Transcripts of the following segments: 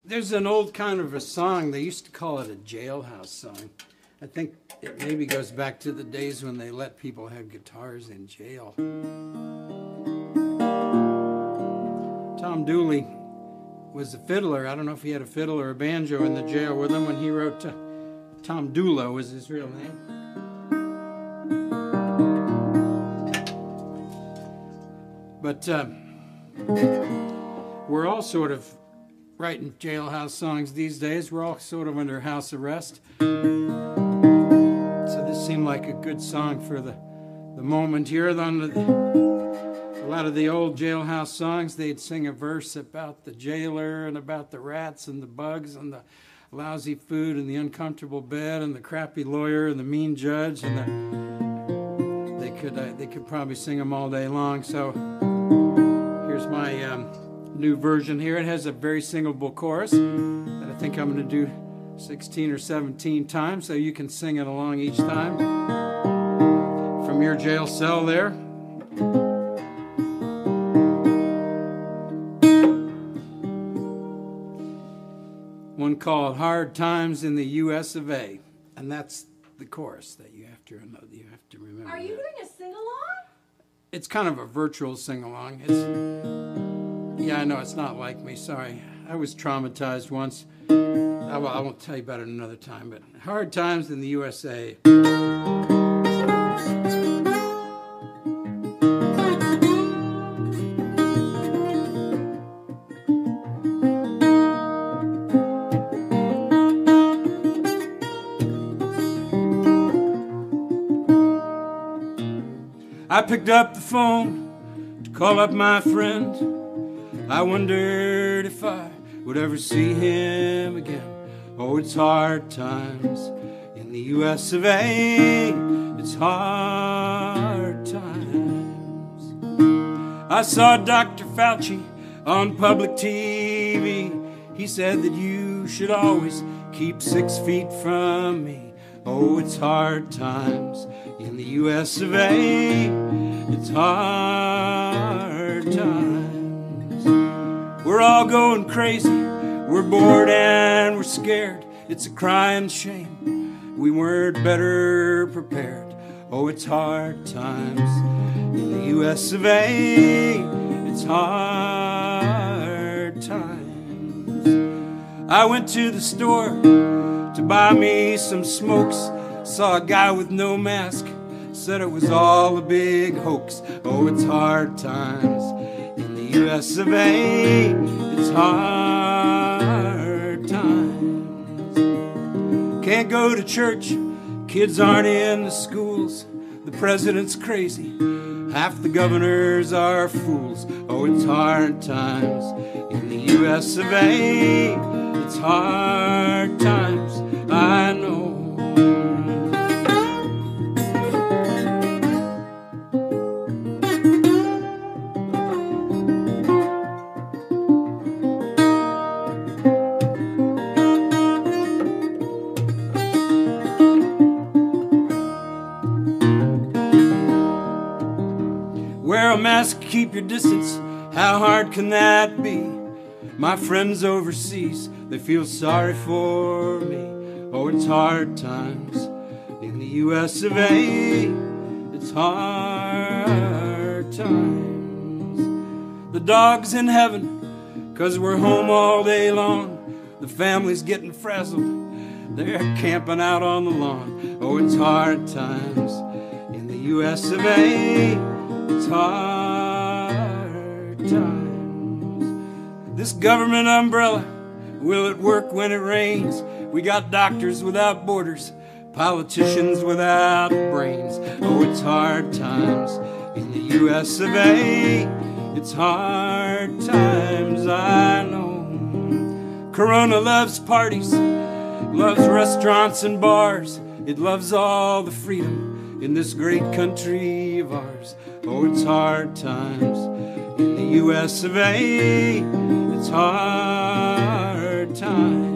There's an old kind of a song. They used to call it a jailhouse song. I think it maybe goes back to the days when they let people have guitars in jail. Tom Dooley was a fiddler. I don't know if he had a fiddle or a banjo in the jail with him when he wrote Tom Dulo was his real name. But we're all sort of writing jailhouse songs these days. We're all sort of under house arrest. So this seemed like a good song for the moment here. A lot of the old jailhouse songs, they'd sing a verse about the jailer and about the rats and the bugs and the lousy food and the uncomfortable bed and the crappy lawyer and the mean judge. And they could probably sing them all day long. So here's my new version here. It has a very singable chorus that I think I'm going to do 16 or 17 times, so you can sing it along each time from your jail cell there. One called Hard Times in the U.S. of A. And that's the chorus that you have to remember. Are you doing a sing-along? It's kind of a virtual sing-along. Yeah, I know, it's not like me, sorry. I was traumatized once. I won't tell you about it another time, but Hard Times in the USA. I picked up the phone to call up my friend. I wondered if I would ever see him again. Oh, it's hard times in the US of A. It's hard times. I saw Dr. Fauci on public TV. He said that you should always keep 6 feet from me. Oh, it's hard times in the US of A. It's hard times. We're all going crazy. We're bored and we're scared. It's a crying shame we weren't better prepared. Oh, it's hard times in the US of A. It's hard times. I went to the store to buy me some smokes. Saw a guy with no mask. Said it was all a big hoax. Oh, it's hard times in the US of A. It's hard times. Can't go to church. Kids aren't in the schools. The president's crazy. Half the governors are fools. Oh, it's hard times in the US of A. It's hard times, I know. Wear a mask, keep your distance. How hard can that be? My friends overseas, they feel sorry for me. Oh, it's hard times in the US of A. It's hard times. The dog's in heaven, 'cause we're home all day long. The family's getting frazzled. They're camping out on the lawn. Oh, it's hard times in the US of A. It's hard times. This government umbrella, will it work when it rains? We got doctors without borders, politicians without brains. Oh, it's hard times in the US of A. It's hard times, I know. Corona loves parties, loves restaurants and bars. It loves all the freedom in this great country of ours. Oh, it's hard times in the US of A. It's hard times.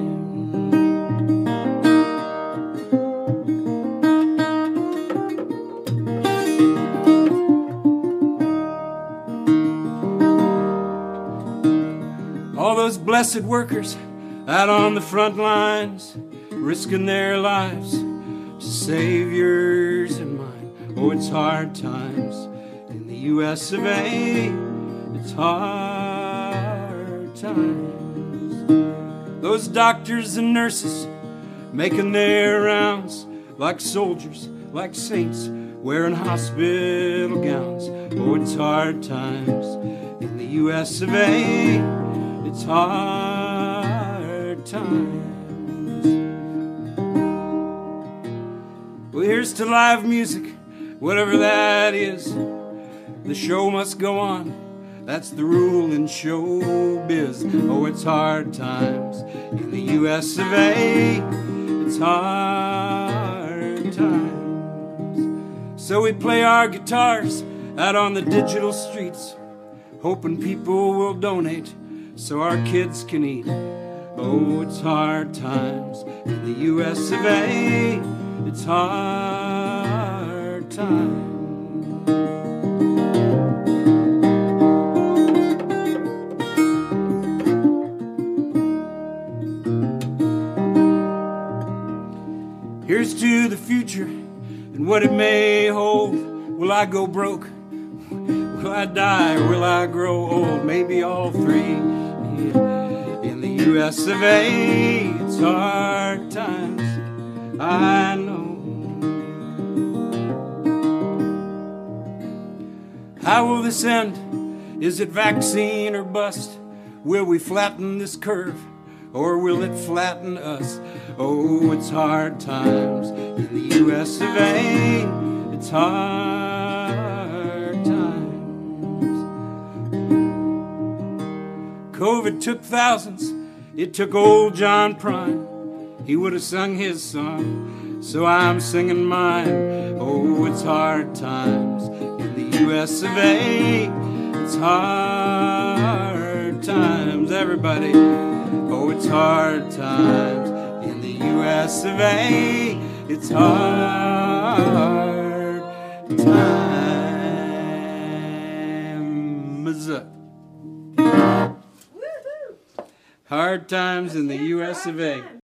All those blessed workers out on the front lines, risking their lives to save yours and mine. Oh, it's hard times in the US of A. It's hard times. Those doctors and nurses making their rounds like soldiers, like saints, wearing hospital gowns. Oh, it's hard times in the US of A. It's hard times. Well, here's to live music, whatever that is. The show must go on. That's the rule in showbiz. Oh, it's hard times in the US of A. It's hard times. So we play our guitars out on the digital streets, hoping people will donate so our kids can eat. Oh, it's hard times in the US of A. It's hard times. Here's to the future and what it may hold. Will I go broke? Will I die? Or will I grow old? Maybe all three. In the US of A, it's hard times, I know. How will this end? Is it vaccine or bust? Will we flatten this curve, or will it flatten us? Oh, it's hard times in the US of A. It's hard times. COVID took thousands. It took old John Prine. He would have sung his song, so I'm singing mine. Oh, it's hard times in the US of A. It's hard times, everybody. Oh, it's hard times in the US of A. It's hard times. Hard times in the US of A.